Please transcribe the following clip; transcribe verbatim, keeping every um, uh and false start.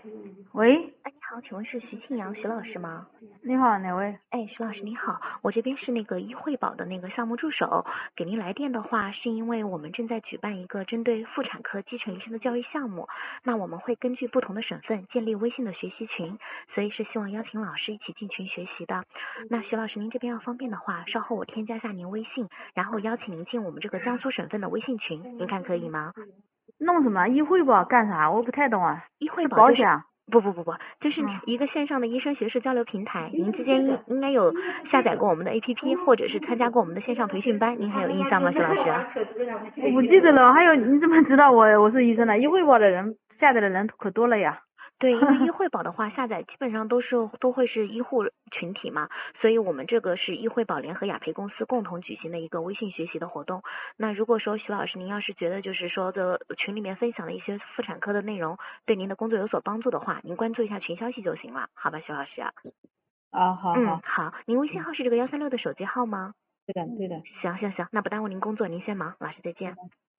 喂， 哎，你好，请问是徐庆阳徐老师吗？ 你好，哪位？ 哎，徐老师你好，我这边是那个医惠保的那个项目助手，给您来电的话，是因为我们正在举办一个针对妇产科基层医生的教育项目，那我们会根据不同的省份建立微信的学习群，所以是希望邀请老师一起进群学习的。那徐老师您这边要方便的话，稍后我添加下您微信，然后邀请您进我们这个江苏省份的微信群，您看可以吗？ 弄什么？医惠保干啥？我不太懂啊。 医惠是保就是保险啊？ 不不不不，就是嗯， 一个线上的医生学士交流平台。您之前应应该有下载过我们的 A P P，或者是参加过我们的线上培训班，您还有印象吗，徐老师？ 我不记得了。还有，你怎么知道我我是医生的？医惠保的人下载的人可多了呀。 对，因为医惠保的话，下载基本上都是都会是医护群体嘛，所以我们这个是医惠保联合雅培公司共同举行的一个微信学习的活动。那如果说徐老师您要是觉得就是说的群里面分享的一些妇产科的内容对您的工作有所帮助的话，您关注一下群消息就行了，好吧，徐老师？ 啊，好嗯， 好， 好，您微信号是这个幺三六的手机号吗？ 对的对的。 行行行，那不耽误您工作，您先忙，老师再见。